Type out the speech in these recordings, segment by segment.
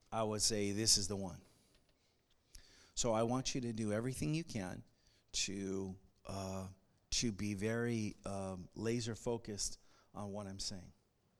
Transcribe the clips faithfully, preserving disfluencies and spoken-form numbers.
I would say this is the one. So I want you to do everything you can to uh, to be very um, laser focused on what I'm saying.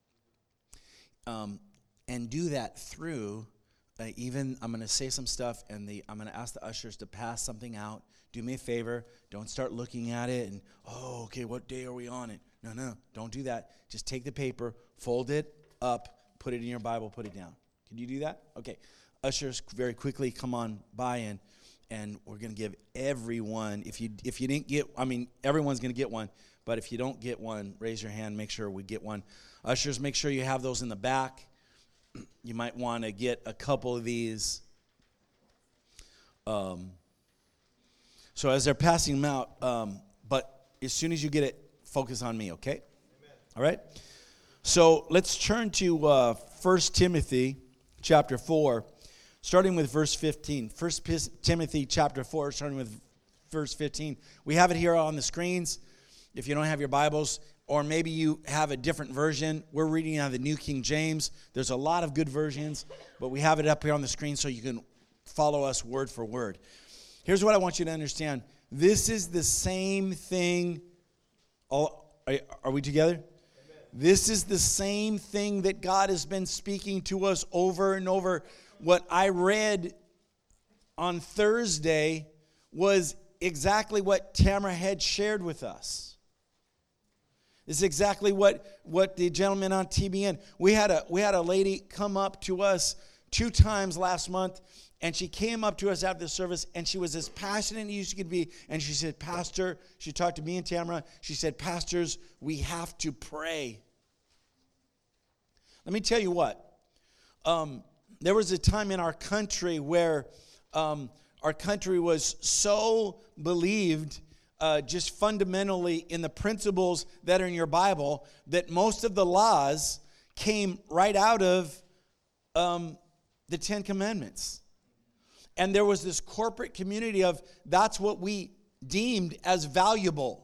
Um, and do that through, uh, even, I'm going to say some stuff, and the I'm going to ask the ushers to pass something out. Do me a favor. Don't start looking at it and, oh, okay, what day are we on it? No, no, don't do that. Just take the paper, fold it up, put it in your Bible, put it down. Can you do that? Okay. Ushers, very quickly come on by, and and we're going to give everyone, if you if you didn't get, I mean, everyone's going to get one, but if you don't get one, raise your hand, make sure we get one. Ushers, make sure you have those in the back. You might want to get a couple of these. Um, so as they're passing them out, um, but as soon as you get it, focus on me, okay? Amen. All right? So let's turn to uh, First Timothy chapter four, starting with verse fifteen. First Timothy chapter four, starting with verse fifteen. We have it here on the screens. If you don't have your Bibles, or maybe you have a different version, we're reading out of the New King James. There's a lot of good versions, but we have it up here on the screen so you can follow us word for word. Here's what I want you to understand. This is the same thing. All, are, are we together? Amen. This is the same thing that God has been speaking to us over and over. What I read on Thursday was exactly what Tamara had shared with us. This is exactly what, what the gentleman on T B N. We had a we had a lady come up to us two times last month, and she came up to us after the service, and she was as passionate as she could be. And she said, Pastor, she talked to me and Tamara. She said, Pastors, we have to pray. Let me tell you what. Um, there was a time in our country where um, our country was so believed Uh, just fundamentally in the principles that are in your Bible, that most of the laws came right out of um, the Ten Commandments. And there was this corporate community of that's what we deemed as valuable.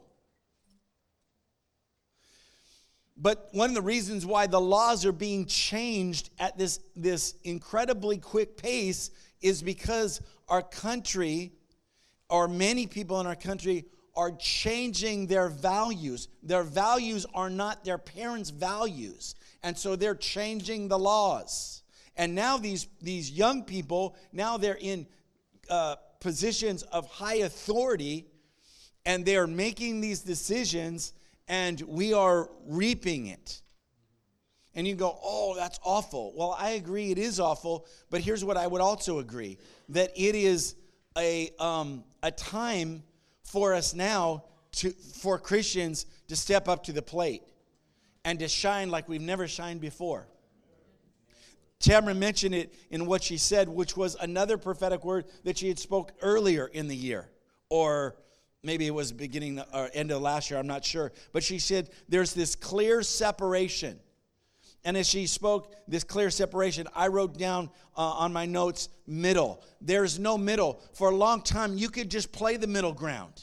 But one of the reasons why the laws are being changed at this, this incredibly quick pace is because our country, or many people in our country, are changing their values. Their values are not their parents' values. And so they're changing the laws. And now these, these young people, now they're in uh, positions of high authority, and they're making these decisions, and we are reaping it. And you go, oh, that's awful. Well, I agree it is awful, but here's what I would also agree, that it is a um, a time for us now, to for Christians to step up to the plate and to shine like we've never shined before. Tamara mentioned it in what she said, which was another prophetic word that she had spoke earlier in the year, or maybe it was beginning or end of last year, I'm not sure. But she said there's this clear separation. And as she spoke this clear separation, I wrote down uh, on my notes, middle. There's no middle. For a long time, you could just play the middle ground.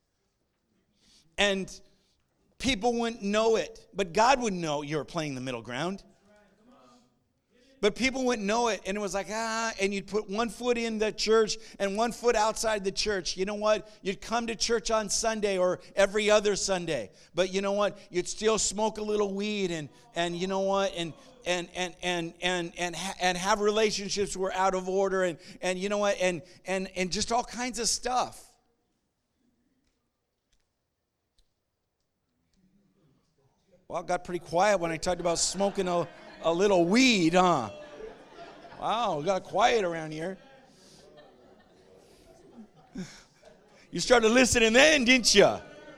And people wouldn't know it. But God would know you were playing the middle ground. But people wouldn't know it. And it was like, ah, and you'd put one foot in the church and one foot outside the church. You know what? You'd come to church on Sunday or every other Sunday. But you know what? You'd still smoke a little weed and and you know what? And and and and and and, ha- and have relationships were out of order and and you know what? And and and just all kinds of stuff. Well, it got pretty quiet when I talked about smoking a A little weed, huh? Wow, we got quiet around here. You started listening then, didn't you?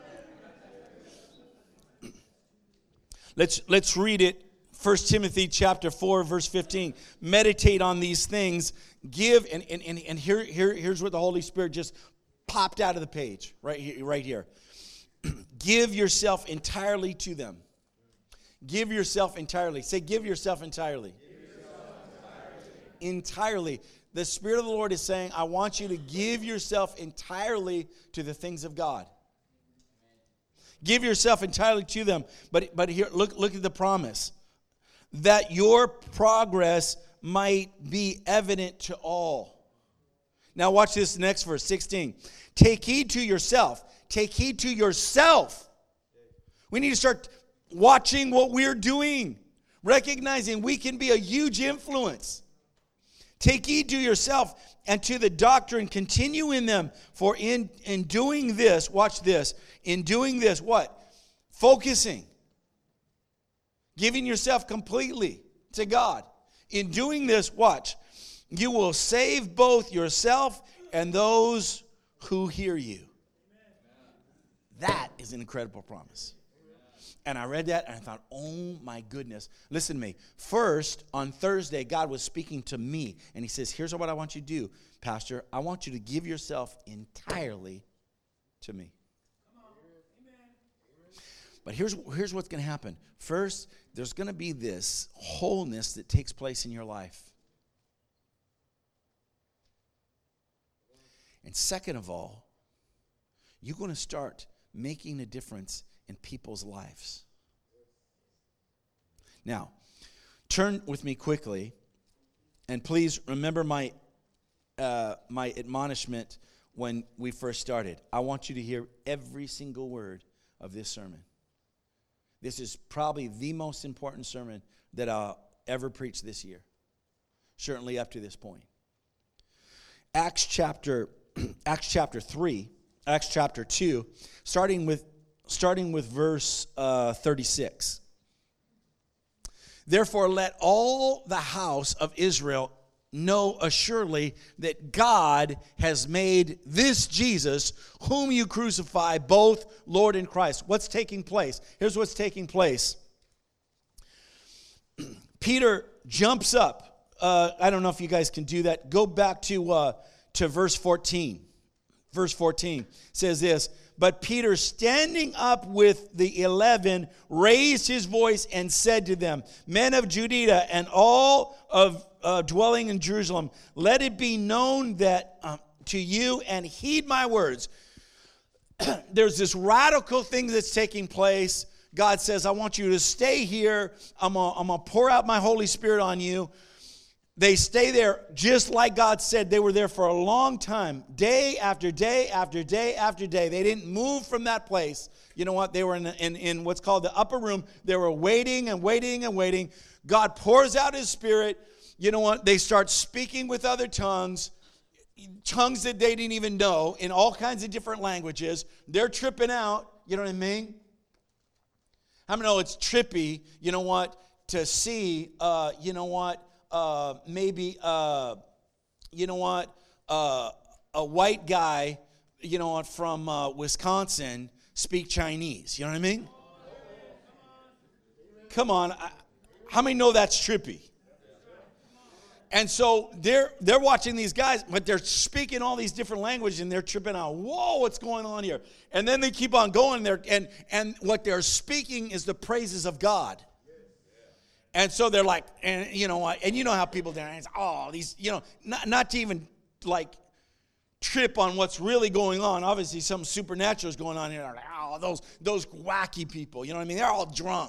Let's let's read it. First Timothy chapter four, verse fifteen. Meditate on these things. Give, and, and, and, and here, here, here's what the Holy Spirit just popped out of the page, right here. Right here. Give yourself entirely to them. Give yourself entirely. Say, give yourself entirely. Give yourself entirely. Entirely. The Spirit of the Lord is saying, I want you to give yourself entirely to the things of God. Give yourself entirely to them. But but here, look, look at the promise. That your progress might be evident to all. Now watch this next verse, sixteen. Take heed to yourself. Take heed to yourself. We need to start watching what we're doing, recognizing we can be a huge influence. Take heed to yourself and to the doctrine, continue in them. For in, in doing this, watch this, in doing this, what? Focusing. Giving yourself completely to God. In doing this, watch, you will save both yourself and those who hear you. That is an incredible promise. And I read that and I thought, oh my goodness. Listen to me. First, on Thursday, God was speaking to me. And he says, here's what I want you to do, Pastor. I want you to give yourself entirely to me. But here's, here's what's going to happen. First, there's going to be this wholeness that takes place in your life. And second of all, you're going to start making a difference in people's lives. Now, turn with me quickly, and please remember my uh, my admonishment when we first started. I want you to hear every single word of this sermon. This is probably the most important sermon that I'll ever preach this year, certainly up to this point. Acts chapter, Acts chapter three, Acts chapter two, starting with starting with verse uh, thirty-six. Therefore, let all the house of Israel know assuredly that God has made this Jesus, whom you crucify, both Lord and Christ. What's taking place? Here's what's taking place. Peter jumps up. Uh, I don't know if you guys can do that. Go back to uh, to verse fourteen. Verse fourteen says this. But Peter, standing up with the eleven, raised his voice and said to them, men of Judea and all of uh, dwelling in Jerusalem, let it be known that um, to you, and heed my words. There's this radical thing that's taking place. God says, I want you to stay here. I'm going to pour out my Holy Spirit on you. They stay there just like God said. They were there for a long time, day after day after day after day. They didn't move from that place. You know what? They were in, in, in what's called the upper room. They were waiting and waiting and waiting. God pours out his Spirit. You know what? They start speaking with other tongues, tongues that they didn't even know, in all kinds of different languages. They're tripping out. You know what I mean? How many know it's trippy, you know what, to see, uh, you know what, Uh, maybe, uh, you know what, uh, a white guy, you know what, from uh, Wisconsin speak Chinese. You know what I mean? Come on. I, how many know that's trippy? And so they're they're watching these guys, but they're speaking all these different languages, and they're tripping out. Whoa, what's going on here? And then they keep on going there, and and what they're speaking is the praises of God. And so they're like, and you know what, and you know how people there, and it's, oh, these, you know, not, not to even like trip on what's really going on. Obviously, something supernatural is going on here. They're like, oh, those those wacky people, you know what I mean? They're all drunk.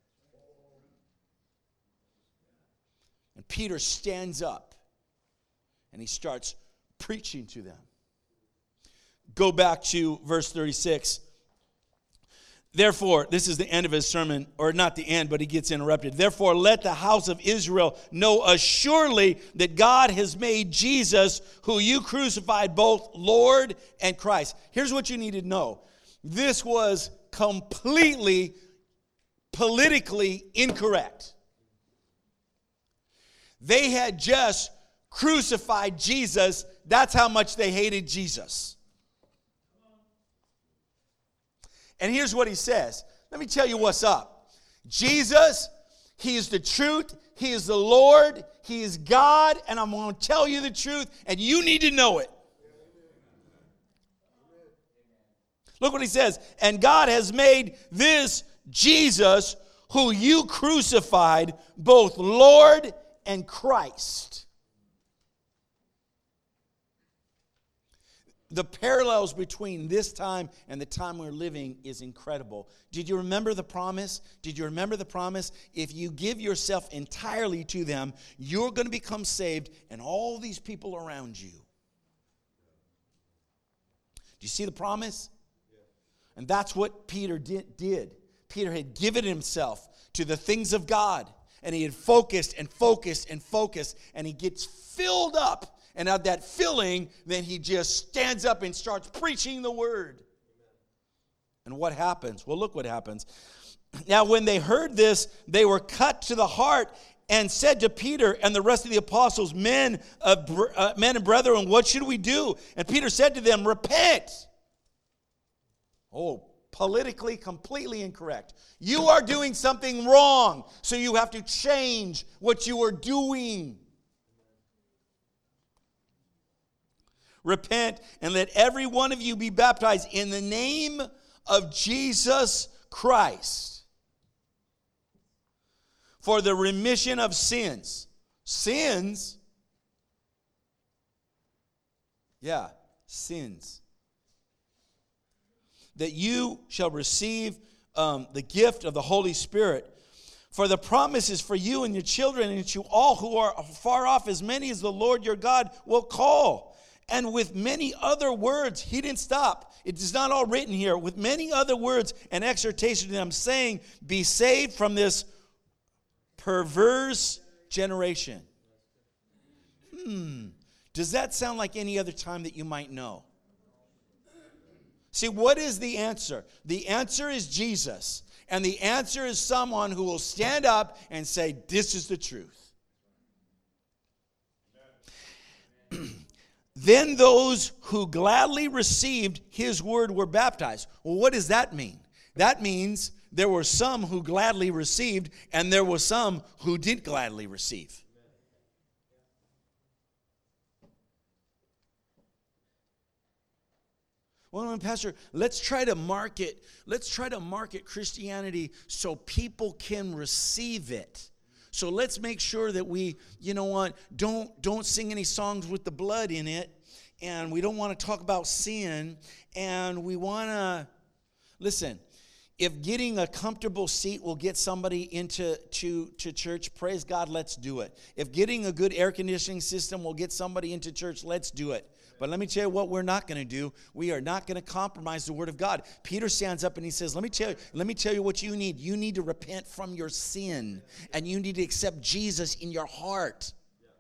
And Peter stands up and he starts preaching to them. Go back to verse thirty-six. Therefore, this is the end of his sermon, or not the end, but he gets interrupted. Therefore, let the house of Israel know assuredly that God has made Jesus, who you crucified, both Lord and Christ. Here's what you need to know. This was completely politically incorrect. They had just crucified Jesus. That's how much they hated Jesus. And here's what he says. Let me tell you what's up. Jesus, he is the truth. He is the Lord. He is God. And I'm going to tell you the truth. And you need to know it. Look what he says. And God has made this Jesus, who you crucified, both Lord and Christ. the parallels between this time and the time we're living is incredible. Did you remember the promise? Did you remember the promise? If you give yourself entirely to them, you're going to become saved and all these people around you. Do you see the promise? And that's what Peter did. did. Peter had given himself to the things of God. And he had focused and focused and focused. And he gets filled up. And at that filling, then he just stands up and starts preaching the word. And what happens? Well, look what happens. Now, when they heard this, they were cut to the heart and said to Peter and the rest of the apostles, men, of, uh, men and brethren, what should we do? And Peter said to them, repent. Oh, politically completely incorrect. You are doing something wrong, so you have to change what you are doing. Repent and let every one of you be baptized in the name of Jesus Christ for the remission of sins. Sins? Yeah, sins. That you shall receive um, the gift of the Holy Spirit. For the promise is for you and your children and to all who are far off, as many as the Lord your God will call. And with many other words, he didn't stop. It is not all written here. With many other words and exhortation to them, saying, be saved from this perverse generation. Hmm. Does that sound like any other time that you might know? See, what is the answer? The answer is Jesus. And the answer is someone who will stand up and say, this is the truth. Then those who gladly received his word were baptized. Well, what does that mean? That means there were some who gladly received, and there were some who didn't gladly receive. Well, Pastor, let's try to market, let's try to market Christianity so people can receive it. So let's make sure that we, you know what, don't, don't sing any songs with the blood in it. And we don't want to talk about sin. And we want to, listen, if getting a comfortable seat will get somebody into to, to church, praise God, let's do it. If getting a good air conditioning system will get somebody into church, let's do it. But let me tell you what we're not going to do. We are not going to compromise the word of God. Peter stands up and he says, let me tell you, let me tell you what you need. You need to repent from your sin. And you need to accept Jesus in your heart.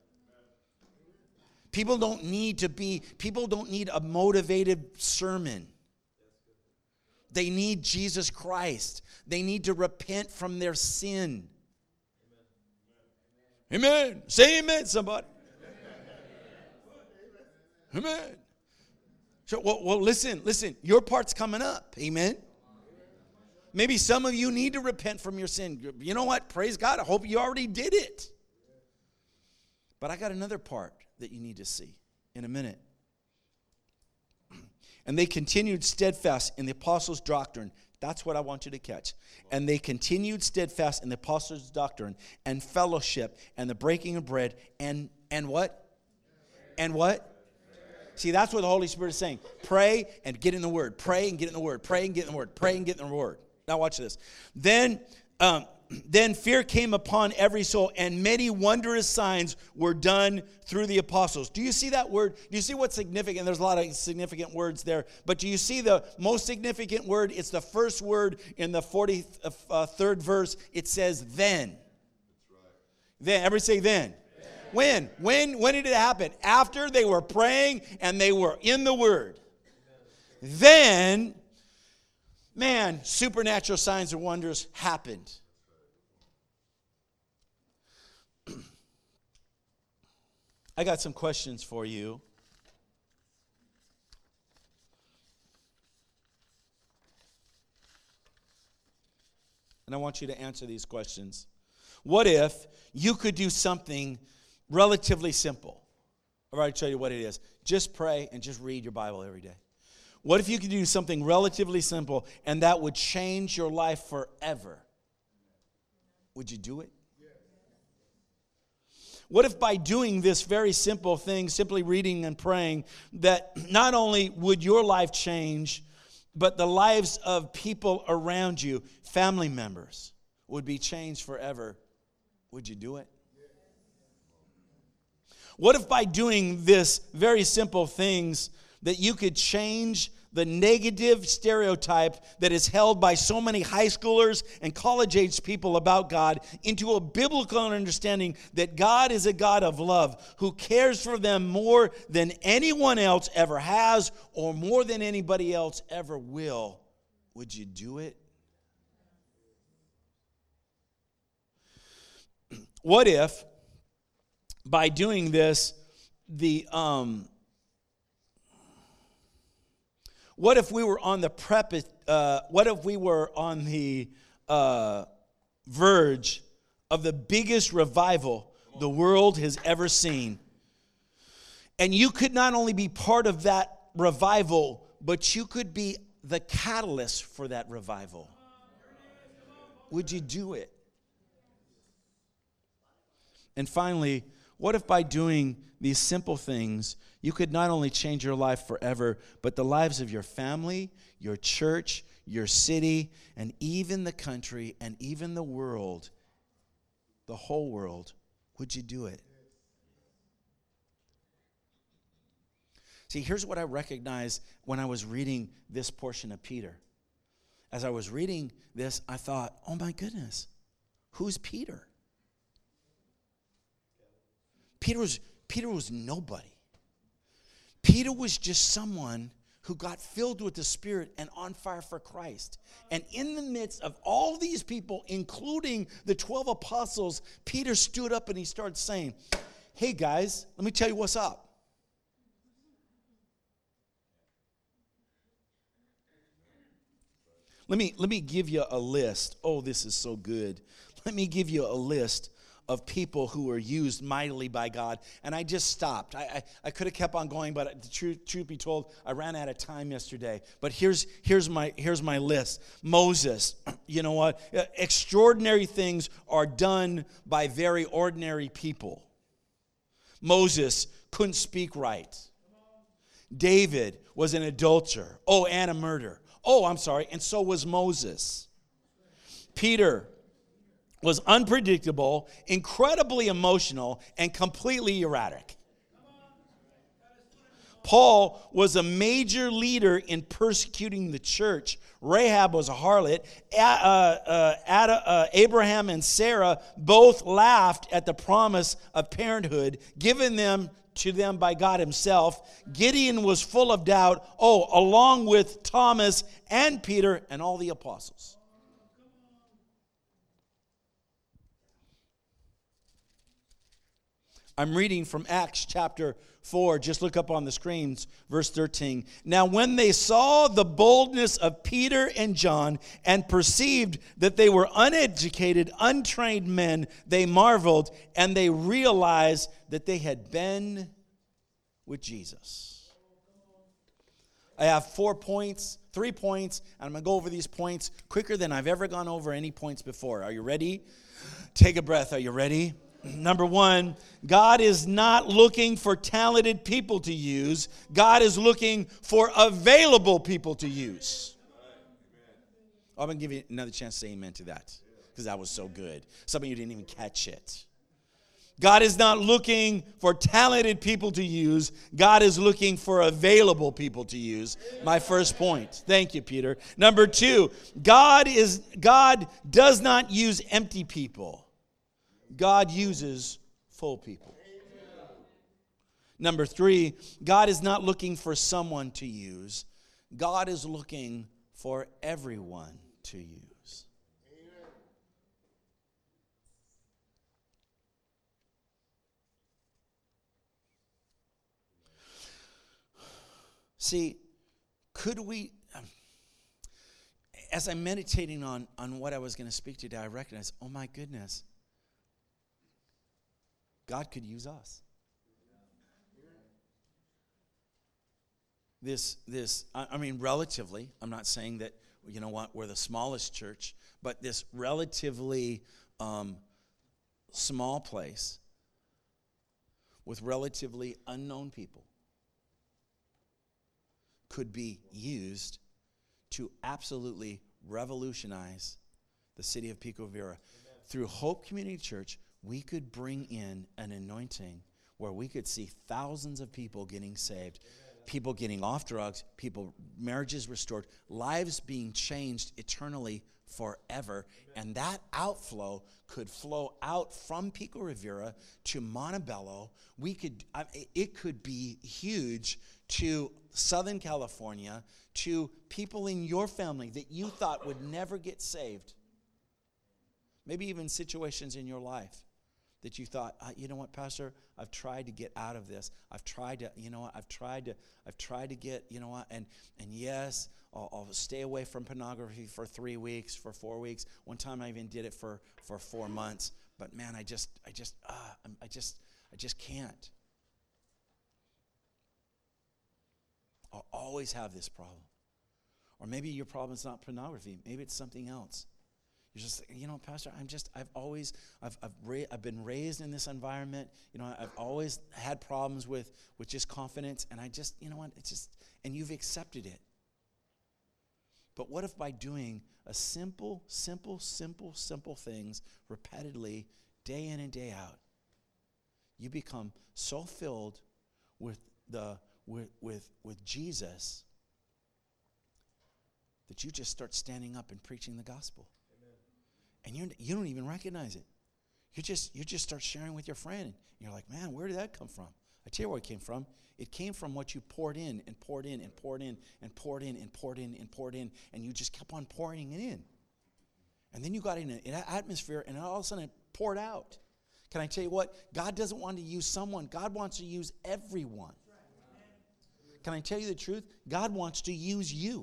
People don't need to be, people don't need a motivated sermon. They need Jesus Christ. They need to repent from their sin. Amen. Amen. Say amen, somebody. Amen. So, well, well, listen, listen. Your part's coming up. Amen. Maybe some of you need to repent from your sin. You know what? Praise God. I hope you already did it. But I got another part that you need to see in a minute. And they continued steadfast in the apostles' doctrine. That's what I want you to catch. And they continued steadfast in the apostles' doctrine and fellowship and the breaking of bread and, and what? And what? See, that's what the Holy Spirit is saying. Pray and get in the Word. Pray and get in the Word. Pray and get in the Word. Pray and get in the Word. Now watch this. Then, um, then fear came upon every soul, and many wondrous signs were done through the apostles. Do you see that word? Do you see what's significant? There's a lot of significant words there. But do you see the most significant word? It's the first word in the forty-third verse. It says then. That's right. Then. Everybody say then. When? When? When did it happen? After they were praying and they were in the Word. Then, man, supernatural signs and wonders happened. I got some questions for you. And I want you to answer these questions. What if you could do something relatively simple? I've already told you what it is. Just pray and just read your Bible every day. What if you could do something relatively simple and that would change your life forever? Would you do it? What if by doing this very simple thing, simply reading and praying, that not only would your life change, but the lives of people around you, family members, would be changed forever? Would you do it? What if by doing this very simple things that you could change the negative stereotype that is held by so many high schoolers and college-age people about God into a biblical understanding that God is a God of love who cares for them more than anyone else ever has or more than anybody else ever will? Would you do it? What if by doing this, the um, what if we were on the prep? Uh, what if we were on the uh, verge of the biggest revival the world has ever seen, and you could not only be part of that revival, but you could be the catalyst for that revival? Would you do it? And finally, what if by doing these simple things, you could not only change your life forever, but the lives of your family, your church, your city, and even the country, and even the world, the whole world? Would you do it? See, here's what I recognized when I was reading this portion of Peter. As I was reading this, I thought, oh my goodness, who's Peter? Peter was, Peter was nobody. Peter was just someone who got filled with the Spirit and on fire for Christ. And in the midst of all these people, including the twelve apostles, Peter stood up and he started saying, hey guys, let me tell you what's up. Let me, let me give you a list. Oh, this is so good. Let me give you a list of people who were used mightily by God. And I just stopped. I, I, I could have kept on going, but the truth, truth be told, I ran out of time yesterday. But here's, here's, my, here's my list. Moses, you know what? Extraordinary things are done by very ordinary people. Moses couldn't speak right. David was an adulterer. Oh, and a murderer. Oh, I'm sorry, and so was Moses. Peter was unpredictable, incredibly emotional, and completely erratic. Paul was a major leader in persecuting the church. Rahab was a harlot. Uh, uh, Ada, uh, Abraham and Sarah both laughed at the promise of parenthood given them to them by God himself. Gideon was full of doubt. Oh, along with Thomas and Peter and all the apostles. I'm reading from Acts chapter four. Just look up on the screens, verse thirteen. Now when they saw the boldness of Peter and John and perceived that they were uneducated, untrained men, they marveled, and they realized that they had been with Jesus. I have four points, three points, and I'm going to go over these points quicker than I've ever gone over any points before. Are you ready? Take a breath. Are you ready? Number one, God is not looking for talented people to use. God is looking for available people to use. I'm going to give you another chance to say amen to that, because that was so good. Some of you didn't even catch it. God is not looking for talented people to use. God is looking for available people to use. My first point. Thank you, Peter. Number two, God is God does not use empty people. God uses full people. Number three, God is not looking for someone to use. God is looking for everyone to use. See, could we, as I'm meditating on, on what I was going to speak today, I recognized, oh my goodness, God could use us. This, this, I mean, relatively, I'm not saying that, you know what, we're the smallest church, but this relatively um, small place with relatively unknown people could be used to absolutely revolutionize the city of Pico Rivera. Amen. Through Hope Community Church, we could bring in an anointing where we could see thousands of people getting saved, Amen. People getting off drugs, people, marriages restored, lives being changed eternally forever. Amen. And that outflow could flow out from Pico Rivera to Montebello. We could, I, it could be huge to Southern California, to people in your family that you thought would never get saved. Maybe even situations in your life that you thought, uh, you know what, Pastor, I've tried to get out of this. I've tried to, you know what, I've tried to, I've tried to get, you know what, and and yes, I'll, I'll stay away from pornography for three weeks, for four weeks. One time I even did it for, for four months. But man, I just, I just, uh, I just, I just can't. I'll always have this problem. Or maybe your problem is not pornography. Maybe it's something else. You're just, you know, Pastor, I'm just, I've always, I've, I've, ra- I've been raised in this environment. You know, I've always had problems with, with just confidence. And I just, you know what, it's just, and you've accepted it. But what if by doing a simple, simple, simple, simple things repeatedly, day in and day out, you become so filled with the with with with Jesus that you just start standing up and preaching the gospel. Amen. And you you don't even recognize it. You just you just start sharing with your friend. And you're like, man, where did that come from? I tell you where it came from. It came from what you poured in and poured in and poured in and poured in and poured in and poured in, and you just kept on pouring it in. And then you got in an atmosphere, and all of a sudden it poured out. Can I tell you what? God doesn't want to use someone. God wants to use everyone. Can I tell you the truth? God wants to use you.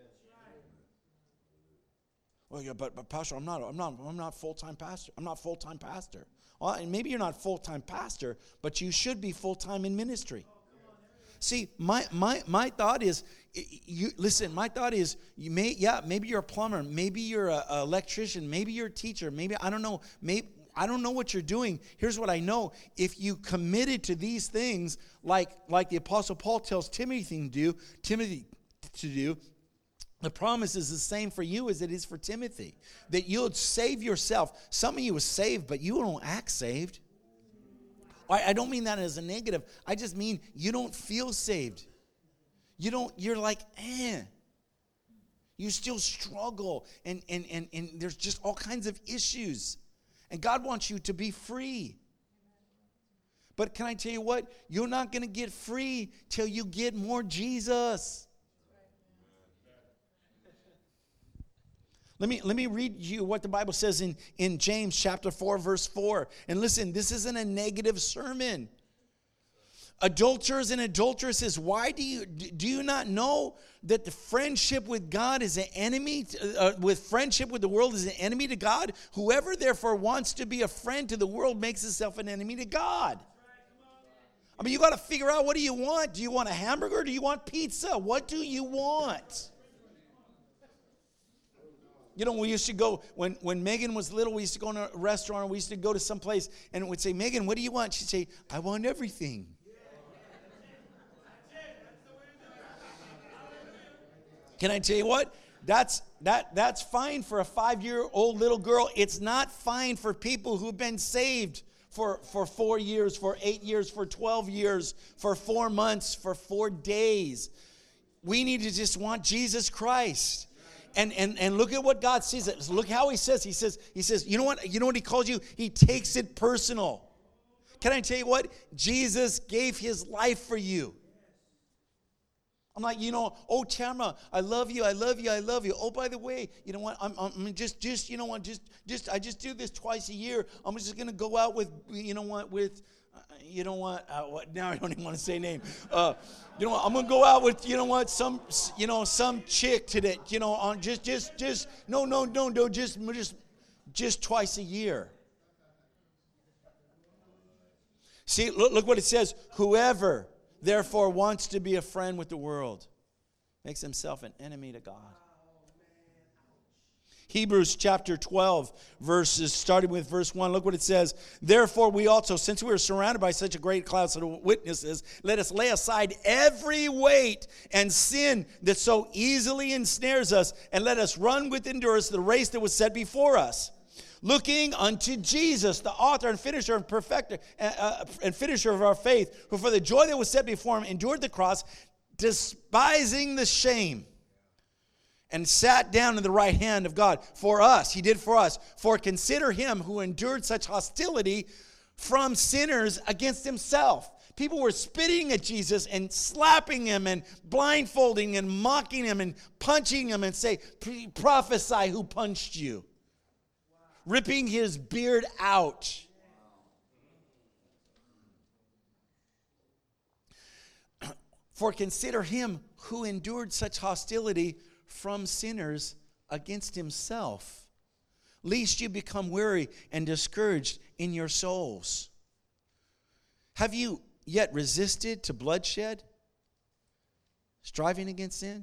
Well, yeah, but, but Pastor, I'm not, I'm not, I'm not full-time pastor. I'm not full-time pastor. Well, and maybe you're not full-time pastor, but you should be full-time in ministry. See, my my my thought is, you listen. My thought is, you may, yeah, maybe you're a plumber, maybe you're a, a electrician, maybe you're a teacher, maybe I don't know, maybe. I don't know what you're doing. Here's what I know. If you committed to these things, like, like the Apostle Paul tells Timothy to do, Timothy to do, the promise is the same for you as it is for Timothy. That you'll save yourself. Some of you are saved, but you don't act saved. I, I don't mean that as a negative. I just mean you don't feel saved. You don't, you're like, eh. You still struggle, and, and, and, and there's just all kinds of issues. And God wants you to be free. But can I tell you what? You're not going to get free till you get more Jesus. Let me, let me read you what the Bible says in, in James chapter four, verse four. And listen, this isn't a negative sermon. Adulterers and adulteresses, why do you do you not know that the friendship with God is an enemy, to, uh, with friendship with the world is an enemy to God? Whoever therefore wants to be a friend to the world makes himself an enemy to God. I mean, you got to figure out, what do you want? Do you want a hamburger or do you want pizza? What do you want? You know, we used to go, when, when Megan was little, we used to go to a restaurant, or we used to go to some place, and it would say, Megan, what do you want? She'd say, I want everything. Can I tell you what? That's that that's fine for a five-year-old little girl. It's not fine for people who've been saved for, for four years, for eight years, for twelve years, for four months, for four days. We need to just want Jesus Christ. And and and look at what God sees. Look how he says. He says, he says, you know what? You know what he calls you? He takes it personal. Can I tell you what? Jesus gave his life for you. I'm like, you know, oh, Tamara, I love you, I love you, I love you. Oh, by the way, you know what? I'm, I'm just, just, you know what? Just, just, I just do this twice a year. I'm just gonna go out with, you know what? With, uh, you know what? Uh, what? Now I don't even want to say name. Uh, you know what? I'm gonna go out with, you know what? Some, you know, some chick today. You know, on just, just, just, no, no, no, no, just, just, just twice a year. See, look, look what it says. Whoever therefore wants to be a friend with the world makes himself an enemy to God. Hebrews chapter twelve, verses starting with verse one. Look what it says. Therefore we also, since we are surrounded by such a great cloud of witnesses, let us lay aside every weight and sin that so easily ensnares us, and let us run with endurance the race that was set before us. Looking unto Jesus, the author and finisher and perfecter uh, and finisher of our faith, who for the joy that was set before him endured the cross, despising the shame, and sat down in the right hand of God. For us, he did for us. For consider him who endured such hostility from sinners against himself. People were spitting at Jesus and slapping him and blindfolding and mocking him and punching him and say, prophesy who punched you. Ripping his beard out. For consider him who endured such hostility from sinners against himself, lest you become weary and discouraged in your souls. Have you yet resisted to bloodshed, striving against sin?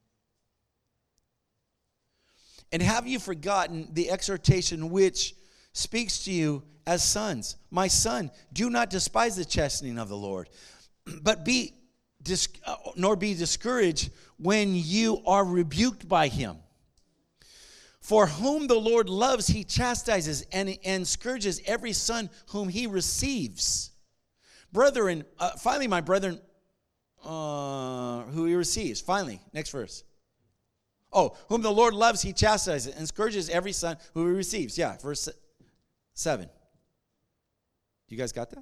And have you forgotten the exhortation which speaks to you as sons? My son, do not despise the chastening of the Lord, but be dis- nor be discouraged when you are rebuked by him. For whom the Lord loves, he chastises and, and scourges every son whom he receives. Brethren, uh, finally, my brethren, uh, who he receives. Finally, next verse. Oh, whom the Lord loves, he chastises and scourges every son who he receives. Yeah, verse seven. You guys got that?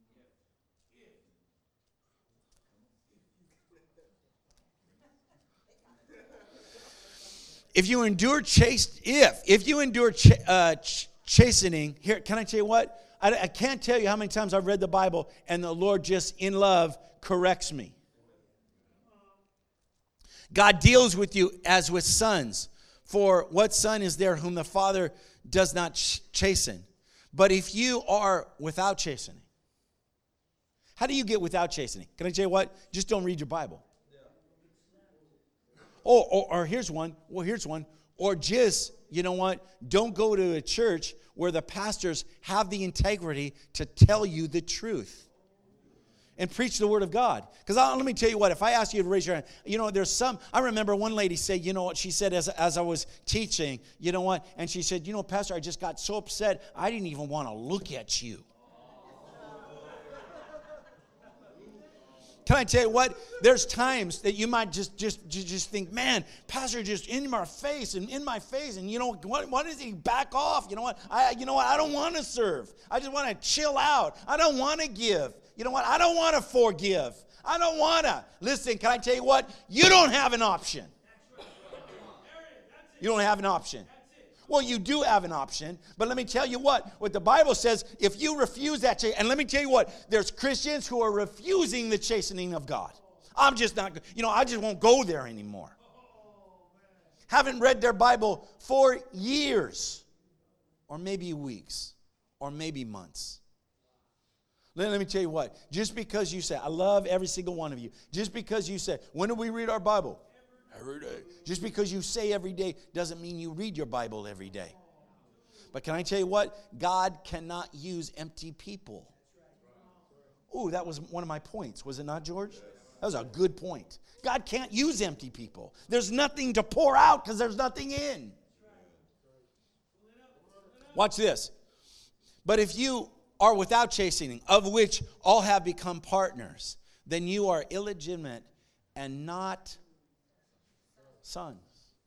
If you endure chase, if if you endure ch- uh, ch- chastening, here, can I tell you what? I, I can't tell you how many times I've read the Bible and the Lord just in love corrects me. God deals with you as with sons. For what son is there whom the Father does not ch- chasten? But if you are without chastening, how do you get without chastening? Can I tell you what? Just don't read your Bible. Oh, or, or here's one. Well, here's one. Or just, you know what? Don't go to a church where the pastors have the integrity to tell you the truth and preach the word of God. Because let me tell you what, if I ask you to raise your hand, you know, there's some, I remember one lady say, you know what, she said as, as I was teaching, you know what, and she said, you know, Pastor, I just got so upset, I didn't even want to look at you. Can I tell you what? There's times that you might just just just think, man, Pastor just in my face and in my face, and you know what? Why does he back off? You know what? I you know what? I don't want to serve. I just want to chill out. I don't want to give. You know what? I don't want to forgive. I don't want to. Listen, can I tell you what? You don't have an option. You don't have an option. Well, you do have an option, but let me tell you what, what the Bible says, if you refuse that, and let me tell you what, there's Christians who are refusing the chastening of God. I'm just not, you know, I just won't go there anymore. Haven't read their Bible for years, or maybe weeks, or maybe months. Let, let me tell you what, just because you say, I love every single one of you, just because you say, when do we read our Bible? Every day. Just because you say every day doesn't mean you read your Bible every day. But can I tell you what? God cannot use empty people. Ooh, that was one of my points. Was it not, George? That was a good point. God can't use empty people. There's nothing to pour out because there's nothing in. Watch this. But if you are without chastening, of which all have become partners, then you are illegitimate and not sons.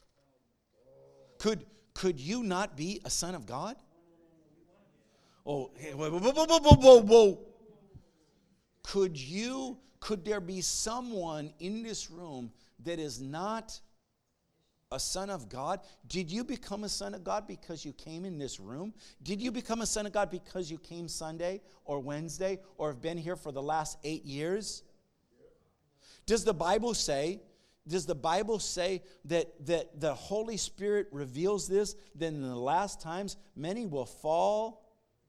Could could you not be a son of God? Oh, hey, whoa, whoa, whoa, whoa, whoa, whoa. Could you, could there be someone in this room that is not a son of God? Did you become a son of God because you came in this room? Did you become a son of God because you came Sunday or Wednesday or have been here for the last eight years? Does the Bible say Does the Bible say that, that the Holy Spirit reveals this? Then in the last times, many will fall,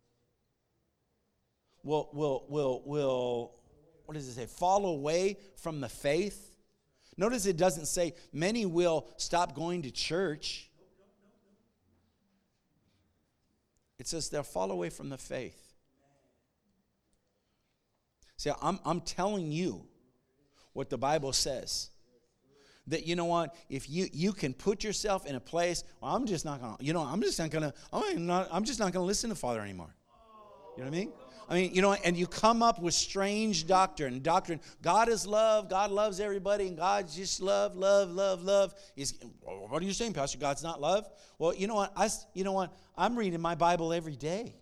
will, will, will, will, what does it say? Fall away from the faith. Notice it doesn't say many will stop going to church. It says they'll fall away from the faith. See, I'm, I'm telling you what the Bible says. That, you know what, if you, you can put yourself in a place, well, I'm just not going to, you know, I'm just not going to, I'm not, I'm just not going to listen to Father anymore. You know what I mean? I mean, you know, and you come up with strange doctrine. Doctrine, God is love, God loves everybody, and God's just love, love, love, love. He's, what are you saying, Pastor? God's not love? Well, you know what, I, you know what, I'm reading my Bible every day.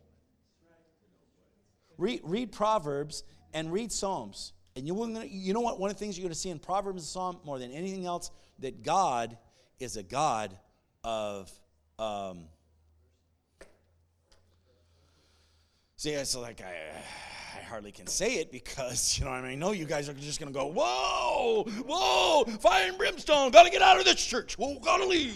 Read, read Proverbs and read Psalms. And you, you know what, one of the things you're going to see in Proverbs and Psalm more than anything else, that God is a God of, um, see, it's like I, I hardly can say it because, you know, I mean, I know you guys are just going to go, whoa, whoa, fire and brimstone, got to get out of this church, whoa, got to leave.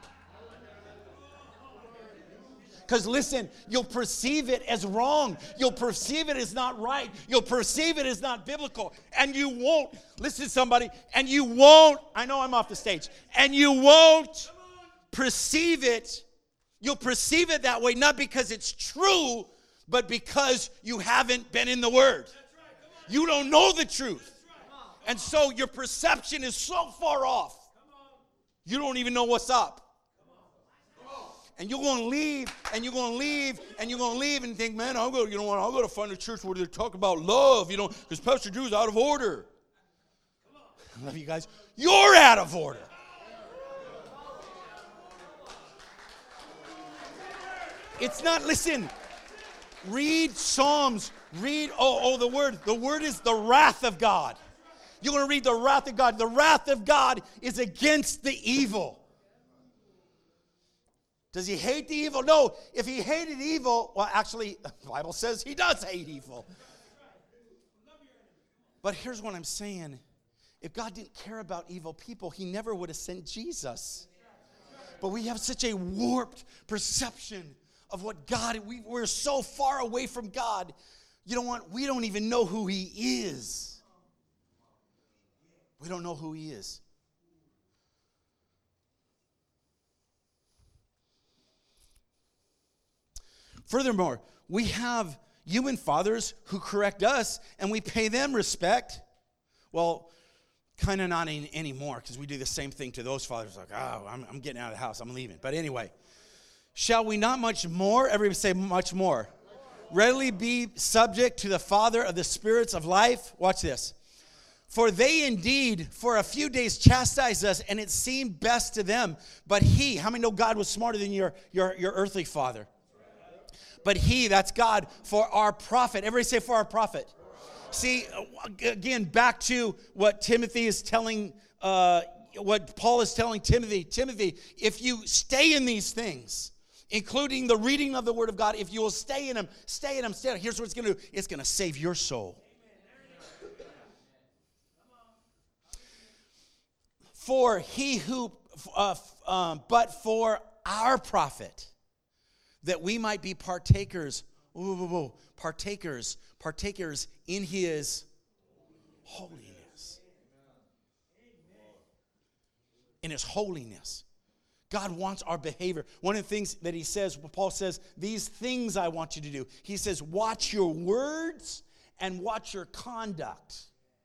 Because listen, you'll perceive it as wrong. You'll perceive it as not right. You'll perceive it as not biblical. And you won't, listen to somebody, and you won't, I know I'm off the stage, and you won't perceive it. You'll perceive it that way, not because it's true, but because you haven't been in the Word. You don't know the truth. And so your perception is so far off, you don't even know what's up. And you're going to leave, and you're going to leave, and you're going to leave and think, man, I'll go, you know what, I'll go to find a church where they talk about love, you know, because Pastor Drew's out of order. I love you guys. You're out of order. It's not, listen, read Psalms, read, oh, oh, the word, the word is the wrath of God. You're going to read the wrath of God. The wrath of God is against the evil. Does he hate the evil? No. If he hated evil, well, actually, the Bible says he does hate evil. But here's what I'm saying. If God didn't care about evil people, he never would have sent Jesus. But we have such a warped perception of what God, we, we're so far away from God. You know what? We don't even know who he is. We don't know who he is. Furthermore, we have human fathers who correct us, and we pay them respect. Well, kind of not in, anymore, because we do the same thing to those fathers. Like, oh, I'm, I'm getting out of the house. I'm leaving. But anyway, shall we not much more? Everybody say much more. Readily be subject to the Father of the spirits of life. Watch this. For they indeed for a few days chastised us, and it seemed best to them. But he, how many know God was smarter than your, your, your earthly father? But he, that's God, for our profit. Everybody say for our profit. See, again, back to what Timothy is telling, uh, what Paul is telling Timothy. Timothy, if you stay in these things, including the reading of the Word of God, if you will stay in them, stay in them, stay in them, here's what it's going to do. It's going to save your soul. For he who, uh, um, but for our profit, that we might be partakers, ooh, ooh, ooh, partakers, partakers in his holiness. In his holiness. God wants our behavior. One of the things that he says, Paul says, these things I want you to do. He says, watch your words and watch your conduct.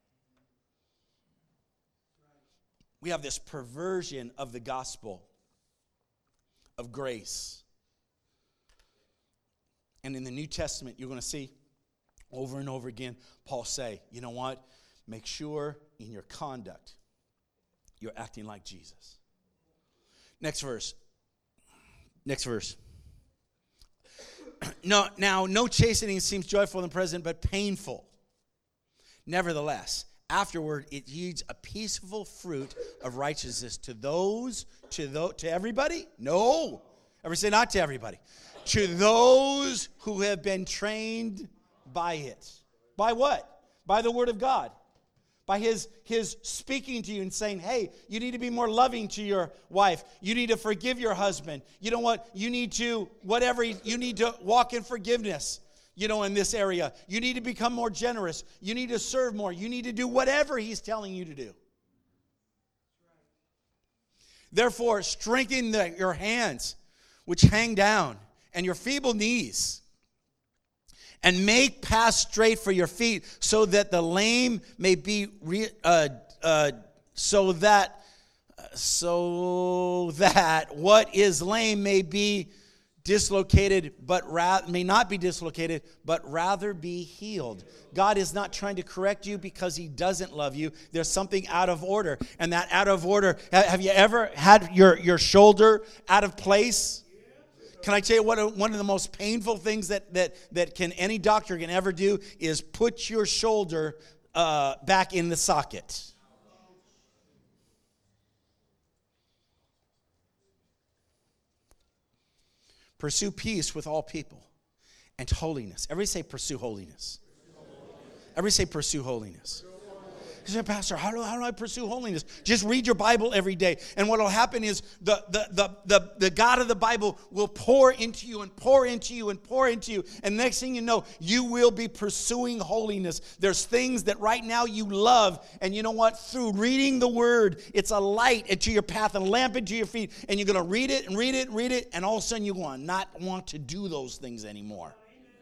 We have this perversion of the gospel of grace. And in the New Testament, you're going to see over and over again, Paul say, you know what? Make sure in your conduct, you're acting like Jesus. Next verse. Next verse. No, now, no chastening seems joyful in the present, but painful. Nevertheless, afterward, it yields a peaceful fruit of righteousness to those, to those, to everybody? No. Ever say not to everybody. To those who have been trained by it. By what? By the Word of God. By his, his speaking to you and saying, hey, you need to be more loving to your wife. You need to forgive your husband. You know what? You need to, whatever, you need to walk in forgiveness, you know, in this area. You need to become more generous. You need to serve more. You need to do whatever he's telling you to do. Therefore, strengthen the, your hands, which hang down, and your feeble knees, and make paths straight for your feet, so that the lame may be re, uh, uh, so that so that what is lame may be dislocated, but ra- may not be dislocated, but rather be healed. God is not trying to correct you because he doesn't love you. There's something out of order. And that out of order, have you ever had your, your shoulder out of place? Can I tell you what? One of the most painful things that, that, that can any doctor can ever do is put your shoulder uh, back in the socket. Pursue peace with all people and holiness. Everybody say pursue holiness. Everybody say pursue holiness. You say, Pastor, how do, how do I pursue holiness? Just read your Bible every day. And what will happen is the, the, the, the, the God of the Bible will pour into you and pour into you and pour into you. And next thing you know, you will be pursuing holiness. There's things that right now you love. And you know what? Through reading the Word, it's a light into your path and a lamp into your feet. And you're going to read it and read it and read it. And all of a sudden you want not want to do those things anymore.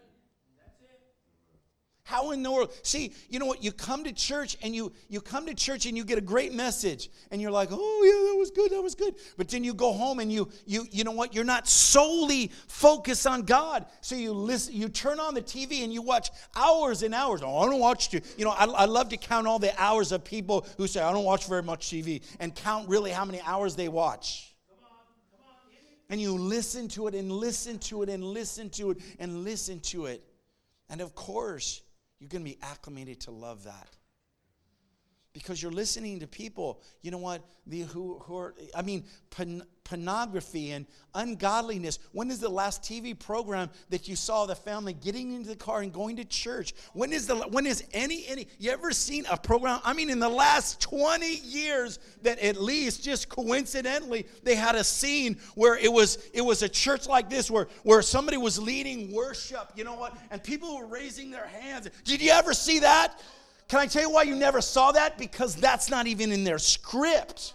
How in the world? See, you know what? You come to church and you, you come to church and you get a great message. And you're like, oh, yeah, that was good, that was good. But then you go home and you, you, you know what? You're not solely focused on God. So you listen, you turn on the T V and you watch hours and hours. Oh, I don't watch, too. You know, I, I love to count all the hours of people who say, I don't watch very much T V. And count really how many hours they watch. And you listen to it and listen to it and listen to it and listen to it. And of course, you're going to be acclimated to love that. Because you're listening to people, you know what, the who, who are, I mean, porn, pornography and ungodliness. When is the last T V program that you saw the family getting into the car and going to church? When is the when is any any you ever seen a program? I mean, in the last twenty years, that at least just coincidentally they had a scene where it was it was a church like this where where somebody was leading worship, you know what, and people were raising their hands. Did you ever see that? Can I tell you why you never saw that? Because that's not even in their script.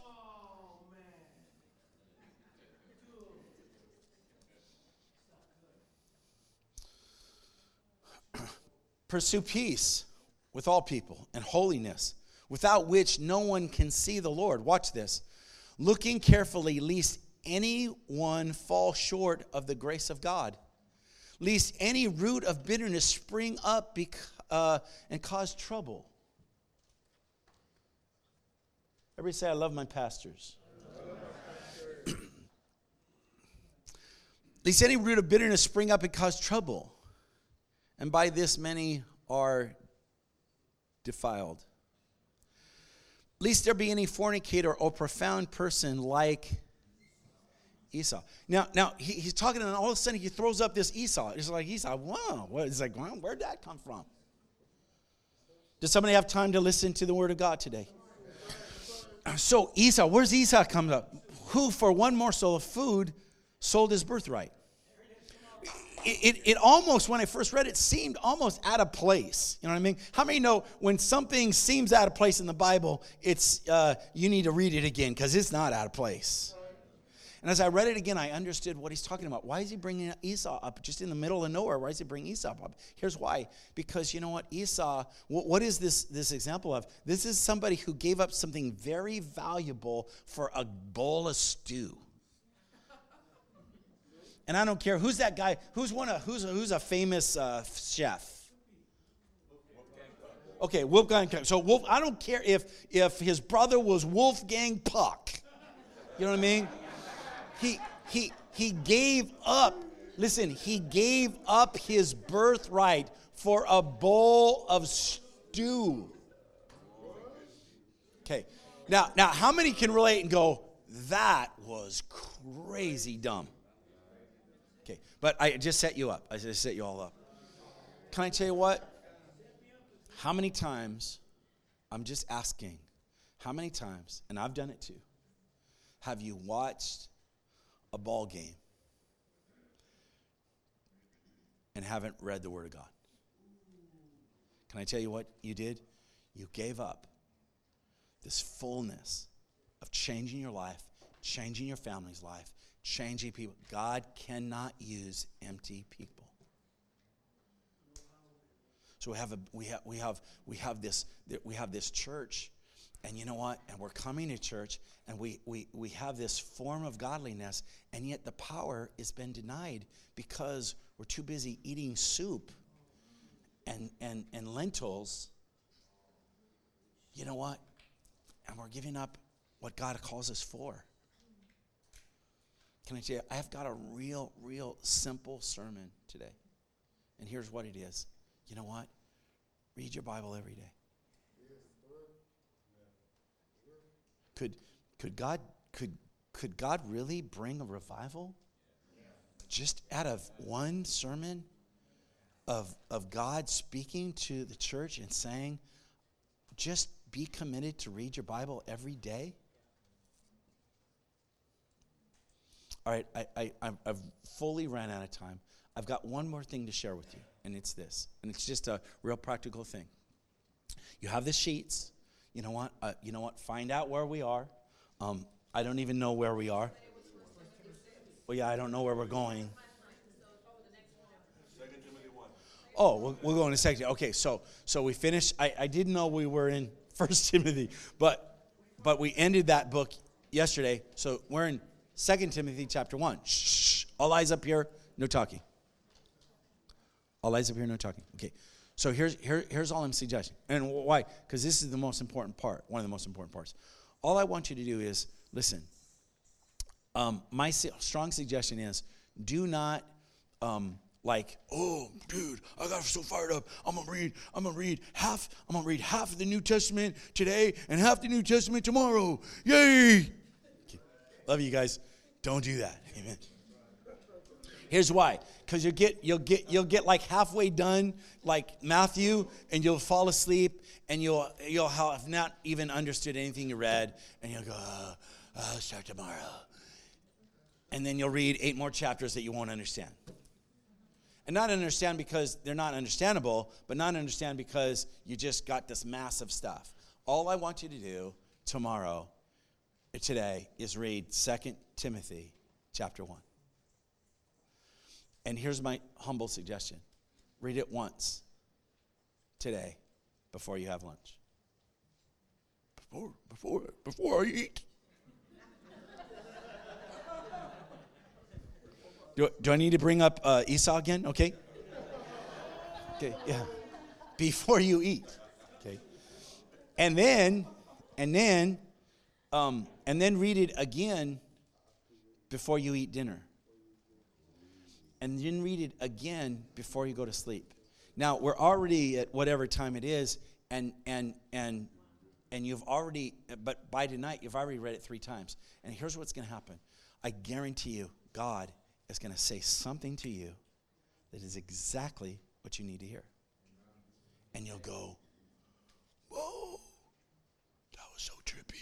Pursue peace with all people and holiness, without which no one can see the Lord. Watch this. Looking carefully, lest anyone fall short of the grace of God, lest any root of bitterness spring up because Uh, and cause trouble. Everybody say, I love my pastors. I love my pastors. Lest any root of bitterness spring up and cause trouble, and by this many are defiled. Lest there be any fornicator or profound person like Esau. Now, now he, he's talking, and all of a sudden he throws up this Esau. It's like, Esau, wow. What? It's like, well, where'd that come from? Does somebody have time to listen to the Word of God today? So Esau, where's Esau coming up? Who for one morsel of food sold his birthright. It, it, it almost, when I first read it, seemed almost out of place. You know what I mean? How many know when something seems out of place in the Bible, it's uh, you need to read it again because it's not out of place. And as I read it again, I understood what he's talking about. Why is he bringing Esau up just in the middle of nowhere? Why does he bring Esau up? Here's why. Because you know what? Esau, what is this, this example of? This is somebody who gave up something very valuable for a bowl of stew. And I don't care. Who's that guy? Who's one of, who's, who's a famous uh, chef? Okay, Wolfgang. So Wolf, I don't care if, if his brother was Wolfgang Puck. You know what I mean? He he he gave up, listen, he gave up his birthright for a bowl of stew. Okay. Now, now how many can relate and go, that was crazy dumb? Okay, but I just set you up. I just set you all up. Can I tell you what? How many times, I'm just asking, how many times, and I've done it too, have you watched a ball game and haven't read the Word of God? Can I tell you what you did? You gave up this fullness of changing your life, changing your family's life, changing people. God cannot use empty people. So we have a we have we have we have this we have this church, and you know what? And we're coming to church, and we we we have this form of godliness, and yet the power has been denied because we're too busy eating soup and and and lentils. You know what? And we're giving up what God calls us for. Can I tell you, I've got a real, real simple sermon today. And here's what it is. You know what? Read your Bible every day. Could could God could could God really bring a revival? Just out of one sermon of of God speaking to the church and saying, just be committed to read your Bible every day? All right, I, I, I've- I've fully ran out of time. I've got one more thing to share with you, and it's this. And it's just a real practical thing. You have the sheets. You know what? Uh, you know what? Find out where we are. Um, I don't even know where we are. Well, yeah, I don't know where we're going. Oh, we're, we're going to Second. Okay, so so we finished. I, I didn't know we were in First Timothy, but but we ended that book yesterday. So we're in Second Timothy chapter one. Shh, all eyes up here, no talking. All eyes up here, no talking. Okay, so here's here, here's all I'm suggesting, and why? Because this is the most important part. One of the most important parts. All I want you to do is listen. Um, my su- strong suggestion is do not. Um, Like, oh, dude, I got so fired up. I'm gonna read. I'm gonna read half. I'm gonna read half of the New Testament today and half the New Testament tomorrow. Yay! Okay. Love you guys. Don't do that. Amen. Here's why. Because you'll get you'll get you'll get like halfway done, like Matthew, and you'll fall asleep, and you'll you'll have not even understood anything you read, and you'll go, oh, I'll start tomorrow, and then you'll read eight more chapters that you won't understand. And not understand because they're not understandable, but not understand because you just got this massive stuff. All I want you to do tomorrow, today, is read Second Timothy chapter one. And here's my humble suggestion. Read it once today before you have lunch. Before, before, before I eat. Do, do I need to bring up uh, Esau again? Okay. Okay, yeah. Before you eat. Okay. And then, and then, um, and then read it again before you eat dinner. And then read it again before you go to sleep. Now, we're already at whatever time it is, and and and and you've already, but by tonight, you've already read it three times. And here's what's going to happen. I guarantee you, God is going to say something to you that is exactly what you need to hear. And you'll go, whoa, that was so trippy.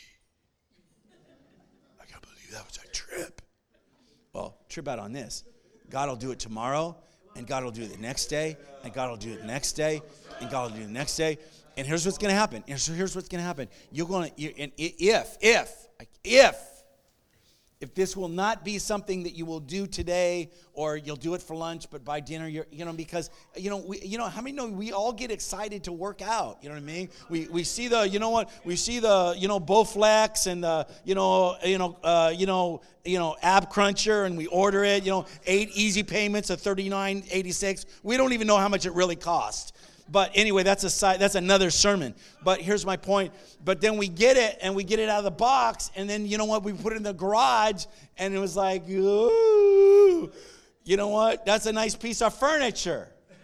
I can't believe that was a trip. Well, trip out on this. God will do it tomorrow, and God will do it the next day, and God will do it the next day, and God will do it the next day. And here's what's going to happen. And so here's what's going to happen. You're going to, and if, if, if, If this will not be something that you will do today, or you'll do it for lunch, but by dinner, you're, you know, because, you know, we, you know, how many know we all get excited to work out? You know what I mean? We we see the, you know what? We see the, you know, Bowflex and the, you know, you know, uh, you know, you know, Ab Cruncher, and we order it. You know, eight easy payments of thirty-nine eighty-six. We don't even know how much it really costs. But anyway, that's a side, that's another sermon. But here's my point. But then we get it, and we get it out of the box, and then, you know what, we put it in the garage, and it was like, ooh, you know what, that's a nice piece of furniture.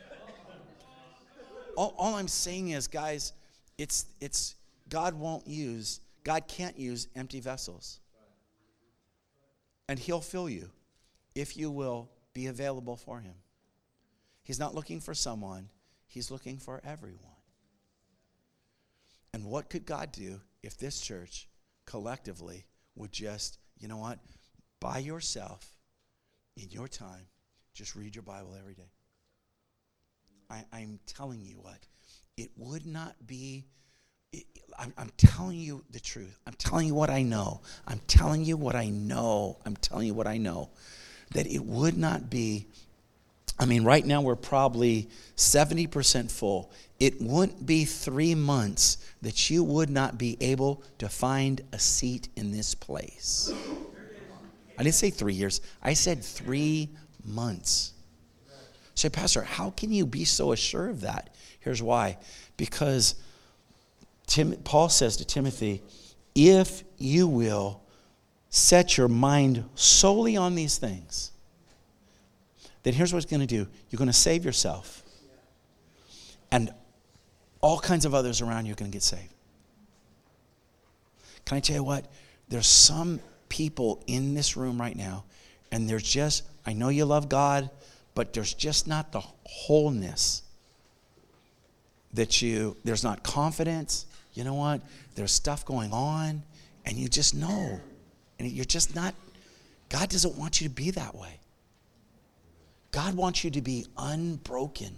all, all I'm saying is, guys, it's it's God won't use, God can't use empty vessels. And he'll fill you if you will be available for him. He's not looking for someone. He's looking for everyone. And what could God do if this church collectively would just, you know what, by yourself, in your time, just read your Bible every day? I, I'm telling you what, it would not be, it, I'm, I'm telling you the truth. I'm telling you what I know. I'm telling you what I know. I'm telling you what I know. That it would not be, I mean, right now we're probably seventy percent full. It wouldn't be three months that you would not be able to find a seat in this place. I didn't say three years. I said three months. Say, Pastor, how can you be so assured of that? Here's why. Because Tim, Paul says to Timothy, if you will set your mind solely on these things, then here's what it's going to do. You're going to save yourself. And all kinds of others around you are going to get saved. Can I tell you what? There's some people in this room right now, and there's just, I know you love God, but there's just not the wholeness that you, there's not confidence. You know what? There's stuff going on, and you just know. And you're just not, God doesn't want you to be that way. God wants you to be unbroken.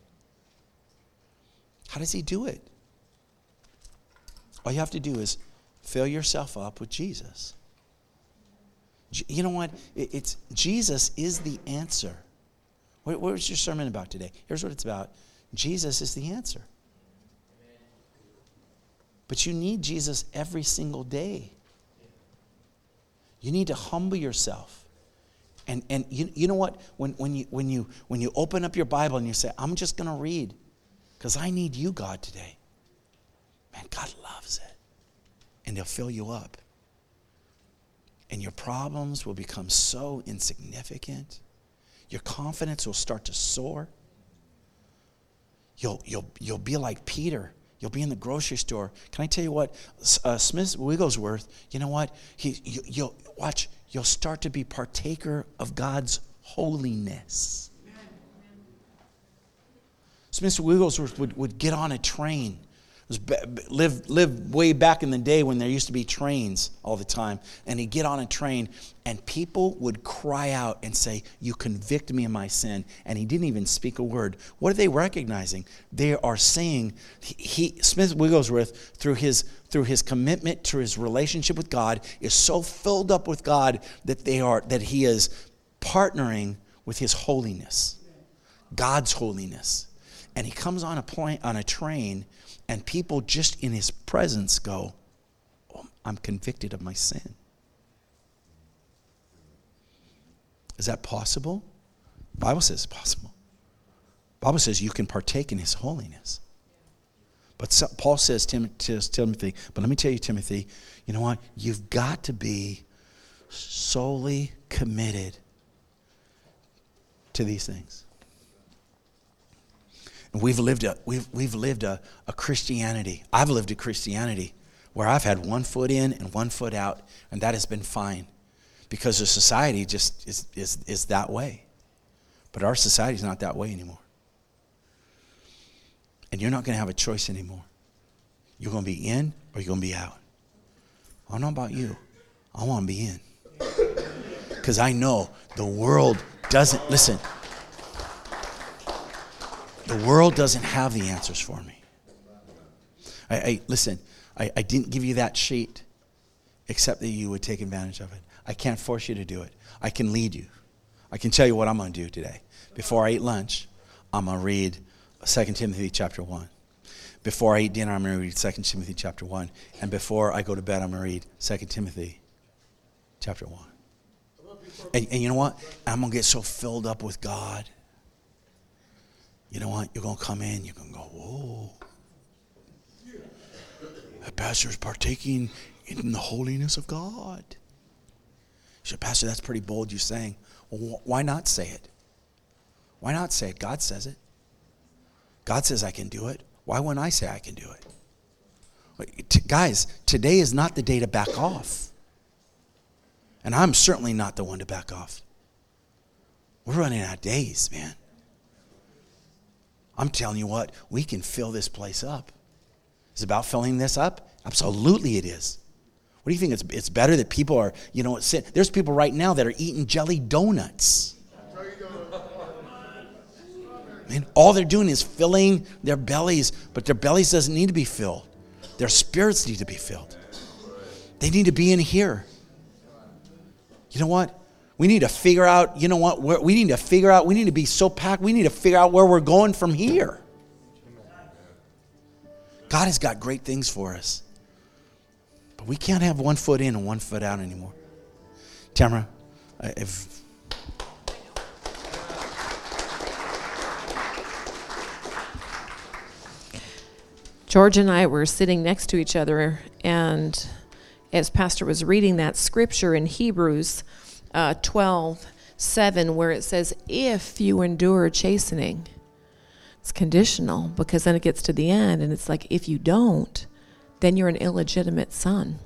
How does he do it? All you have to do is fill yourself up with Jesus. You know what? It's Jesus is the answer. What, what was your sermon about today? Here's what it's about. Jesus is the answer. But you need Jesus every single day. You need to humble yourself. And and you you know what? When when you when you when you open up your Bible and you say, I'm just gonna read, because I need you, God, today. Man, God loves it. And he'll fill you up. And your problems will become so insignificant. Your confidence will start to soar. You'll you'll you'll be like Peter. You'll be in the grocery store. Can I tell you what? Uh, Smith Wigglesworth, you know what? He, you, you'll watch. You'll start to be partaker of God's holiness. Smith Wigglesworth would, would get on a train. It was, live, live way back in the day when there used to be trains all the time. And he'd get on a train, and people would cry out and say, you convict me of my sin. And he didn't even speak a word. What are they recognizing? They are saying, he, he Smith Wigglesworth, through his, through his commitment to his relationship with God, is so filled up with God that they are that he is partnering with his holiness, God's holiness. And he comes on a plane, on a train, and people just in his presence go, oh, I'm convicted of my sin. Is that possible? The Bible says it's possible. The Bible says you can partake in his holiness. But so, Paul says Tim, to Timothy, but let me tell you, Timothy, you know what? You've got to be solely committed to these things. And we've lived a we've we've lived a, a Christianity. I've lived a Christianity where I've had one foot in and one foot out, and that has been fine. Because the society just is is, is that way. But our society is not that way anymore. And you're not going to have a choice anymore. You're going to be in or you're going to be out. I don't know about you. I want to be in. Because I know the world doesn't, listen, the world doesn't have the answers for me. I, I listen, I, I didn't give you that sheet except that you would take advantage of it. I can't force you to do it. I can lead you. I can tell you what I'm going to do today. Before I eat lunch, I'm going to read Second Timothy chapter one. Before I eat dinner, I'm going to read Second Timothy chapter one. And before I go to bed, I'm going to read Second Timothy chapter one. And, and you know what? I'm going to get so filled up with God. You know what? You're going to come in, you're going to go, whoa. The pastor is partaking in the holiness of God. You said, Pastor, that's pretty bold you're saying. Well, why not say it? Why not say it? God says it. God says I can do it. Why wouldn't I say I can do it? T- guys, today is not the day to back off. And I'm certainly not the one to back off. We're running out of days, man. I'm telling you what, we can fill this place up. Is it about filling this up? Absolutely it is. What do you think? It's, it's better that people are, you know, sit, there's people right now that are eating jelly donuts. Man, all they're doing is filling their bellies, but their bellies doesn't need to be filled. Their spirits need to be filled. They need to be in here. You know what? We need to figure out, you know what? Where, we need to figure out, we need to be so packed, we need to figure out where we're going from here. God has got great things for us. But we can't have one foot in and one foot out anymore. Tamara, if... George and I were sitting next to each other, and as Pastor was reading that scripture in Hebrews uh, twelve seven, where it says, if you endure chastening, it's conditional, because then it gets to the end, and it's like, if you don't, then you're an illegitimate son.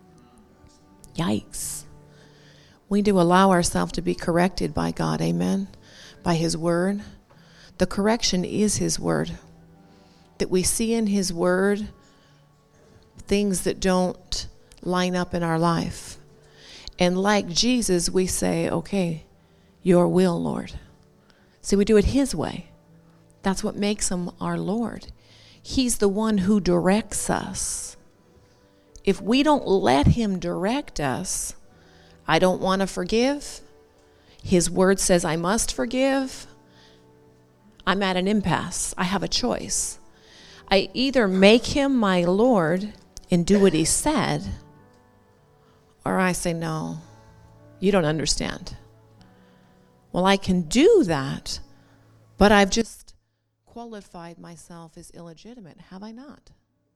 Yikes. We need to allow ourselves to be corrected by God, amen, by his word. The correction is his word. That we see in his word things that don't line up in our life. And like Jesus, we say, okay, your will, Lord. See, we do it his way. That's what makes him our Lord. He's the one who directs us. If we don't let him direct us, I don't want to forgive. His word says I must forgive. I'm at an impasse. I have a choice. I either make him my Lord and do what he said, or I say, no, you don't understand. Well, I can do that, but I've just qualified myself as illegitimate, have I not?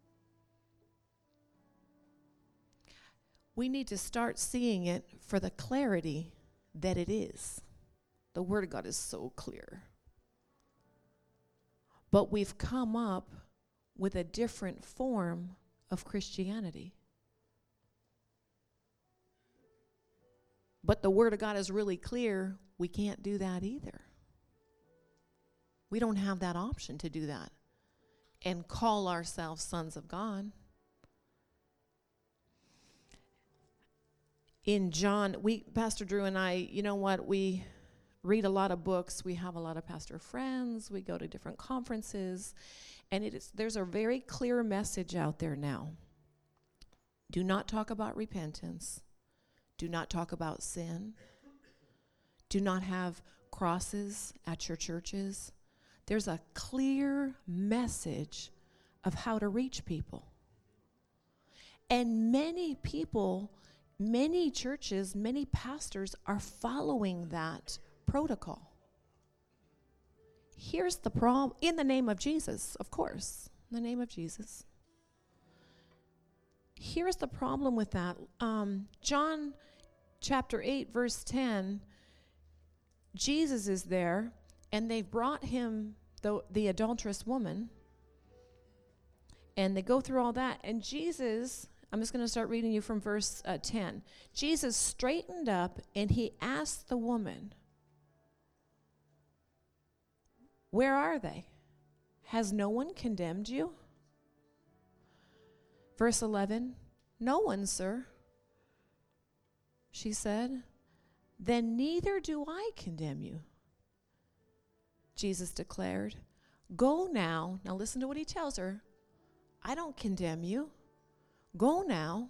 We need to start seeing it for the clarity that it is. The Word of God is so clear. But we've come up with a different form of Christianity. But the Word of God is really clear. We can't do that either. We don't have that option to do that and call ourselves sons of God. In John, we, Pastor Drew and I, you know what, we read a lot of books. We have a lot of pastor friends. We go to different conferences. And it is, there's a very clear message out there now. Do not talk about repentance. Do not talk about sin. Do not have crosses at your churches. There's a clear message of how to reach people. And many people, many churches, many pastors are following that protocol. Here's the problem, in the name of Jesus, of course, in the name of Jesus. Here's the problem with that. Um, John chapter eight, verse ten, Jesus is there, and they've brought him the, the adulterous woman, and they go through all that, and Jesus, I'm just going to start reading you from verse uh, ten. Jesus straightened up, and he asked the woman, where are they? Has no one condemned you? Verse eleven, no one, sir. She said, then neither do I condemn you. Jesus declared, go now. Now listen to what he tells her. I don't condemn you. Go now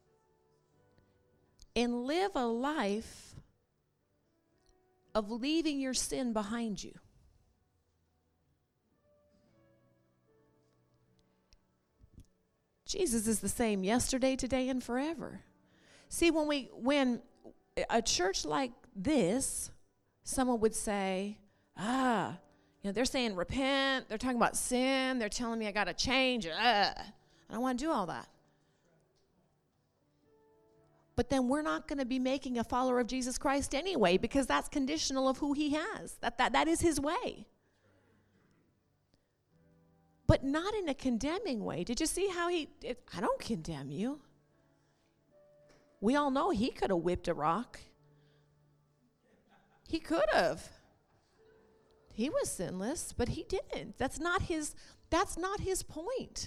and live a life of leaving your sin behind you. Jesus is the same yesterday, today, and forever. See, when we, when a church like this, someone would say, ah, you know, they're saying repent, they're talking about sin, they're telling me I got to change, uh, I don't want to do all that. But then we're not going to be making a follower of Jesus Christ anyway, because that's conditional of who he has. That, that, that is his way. But not in a condemning way. Did you see how he, it, I don't condemn you. We all know he could have whipped a rock. He could have. He was sinless, but he didn't. That's not his, that's not his point.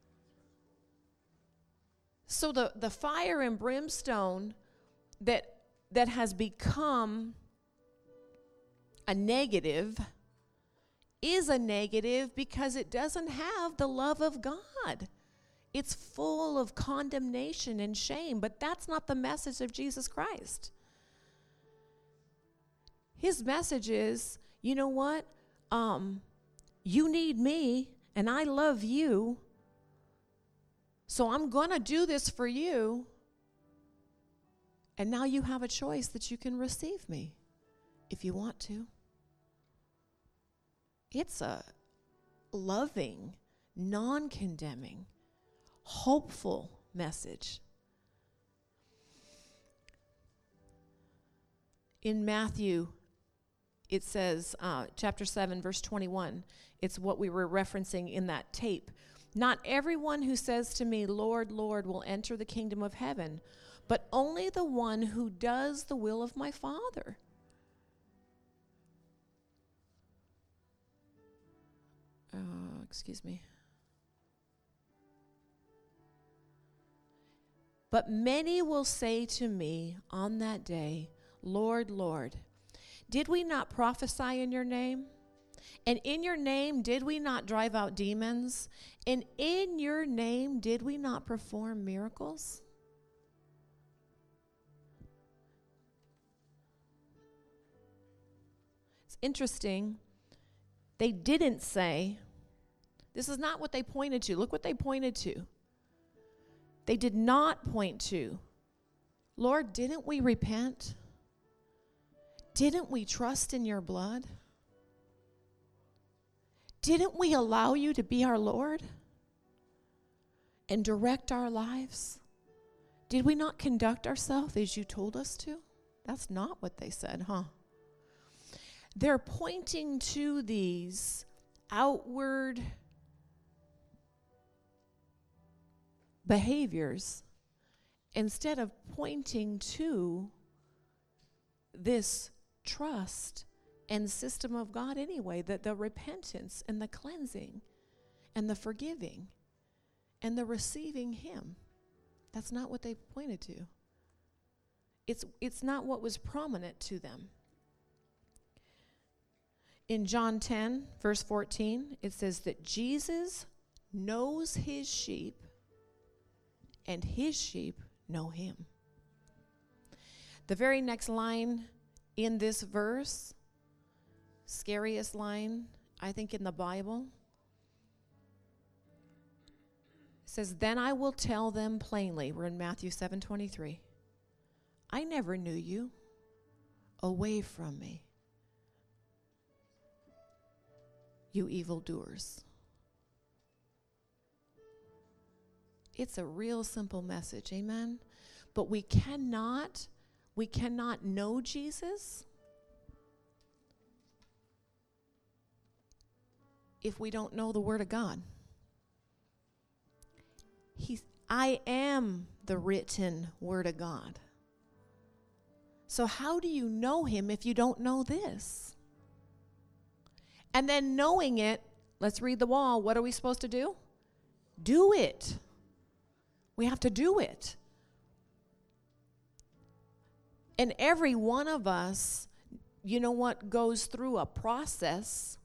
So the, the fire and brimstone that that has become a negative is a negative because it doesn't have the love of God. It's full of condemnation and shame, but that's not the message of Jesus Christ. His message is, you know what? Um, you need me, and I love you, so I'm going to do this for you, and now you have a choice that you can receive me if you want to. It's a loving, non-condemning, hopeful message. In Matthew, it says, uh, chapter seven, verse twenty-one, it's what we were referencing in that tape. Not everyone who says to me, Lord, Lord, will enter the kingdom of heaven, but only the one who does the will of my Father. Uh, excuse me. But many will say to me on that day, Lord, Lord, did we not prophesy in your name? And in your name did we not drive out demons? And in your name did we not perform miracles? It's interesting. They didn't say, this is not what they pointed to. Look what they pointed to. They did not point to, Lord, didn't we repent? Didn't we trust in your blood? Didn't we allow you to be our Lord and direct our lives? Did we not conduct ourselves as you told us to? That's not what they said, huh? They're pointing to these outward behaviors instead of pointing to this trust and system of God anyway, that the repentance and the cleansing and the forgiving and the receiving him. That's not what they pointed to. It's, it's not what was prominent to them. In John ten, verse fourteen, it says that Jesus knows his sheep and his sheep know him. The very next line in this verse, scariest line, I think, in the Bible, says, then I will tell them plainly, we're in Matthew seven twenty-three, I never knew you. Away from me, you evildoers. It's a real simple message, amen? But we cannot, we cannot know Jesus if we don't know the Word of God. He's, I am the written Word of God. So how do you know him if you don't know this? And then knowing it, let's read the wall. What are we supposed to do? Do it. We have to do it. And every one of us, you know what, goes through a process.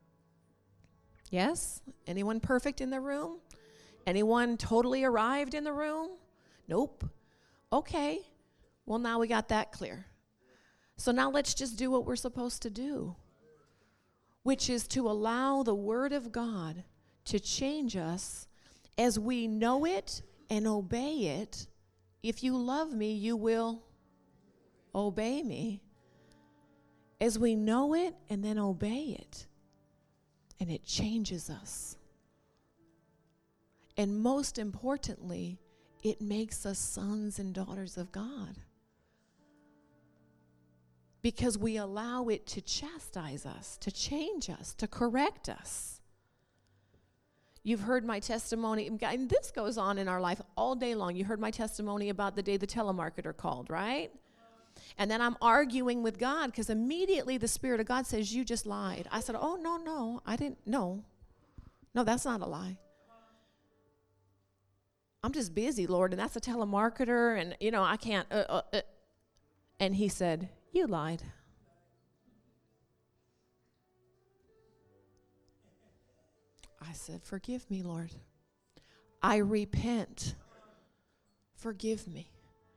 Yes? Anyone perfect in the room? Anyone totally arrived in the room? Nope. Okay. Well, now we got that clear. So now let's just do what we're supposed to do, which is to allow the Word of God to change us as we know it and obey it. If you love me, you will obey me. As we know it and then obey it. And it changes us. And most importantly, it makes us sons and daughters of God. Because we allow it to chastise us, to change us, to correct us. You've heard my testimony, and this goes on in our life all day long. You heard my testimony about the day the telemarketer called, right? And then I'm arguing with God because immediately the Spirit of God says, you just lied. I said, oh, no, no, I didn't, no. No, that's not a lie. I'm just busy, Lord, and that's a telemarketer, and, you know, I can't. Uh, uh, uh. And he said, you lied. I said, forgive me, Lord. I repent. Forgive me.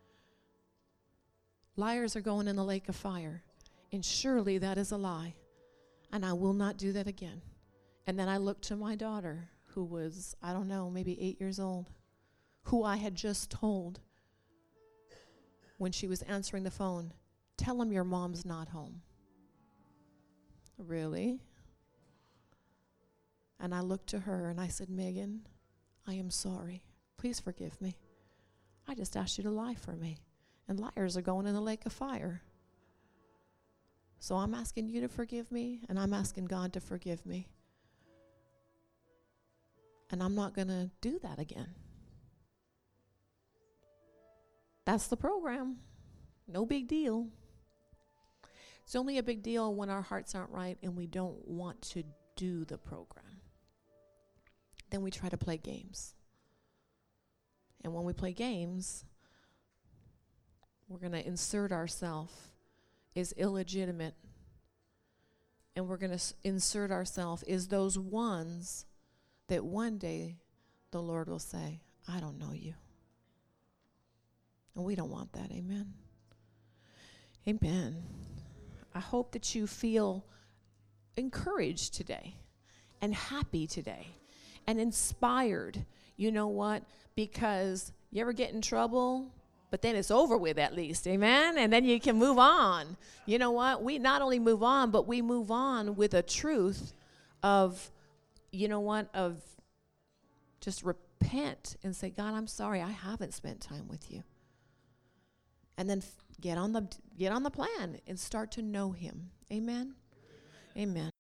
Liars are going in the lake of fire, and surely that is a lie, and I will not do that again. And then I looked to my daughter, who was, I don't know, maybe eight years old, who I had just told when she was answering the phone, tell him your mom's not home. Really? And I looked to her and I said, Megan, I am sorry. Please forgive me. I just asked you to lie for me. And liars are going in the lake of fire. So I'm asking you to forgive me, and I'm asking God to forgive me. And I'm not going to do that again. That's the program. No big deal. It's only a big deal when our hearts aren't right and we don't want to do the program. Then we try to play games. And when we play games, we're going to insert ourselves as illegitimate. And we're going to s- insert ourselves as those ones that one day the Lord will say, I don't know you. And we don't want that. Amen. Amen. I hope that you feel encouraged today and happy today and inspired. You know what? Because you ever get in trouble, but then it's over with at least, amen? And then you can move on. You know what? We not only move on, but we move on with a truth of, you know what, of just repent and say, God, I'm sorry, I haven't spent time with you. And then f- get on the get on the plan and start to know him. Amen? Amen.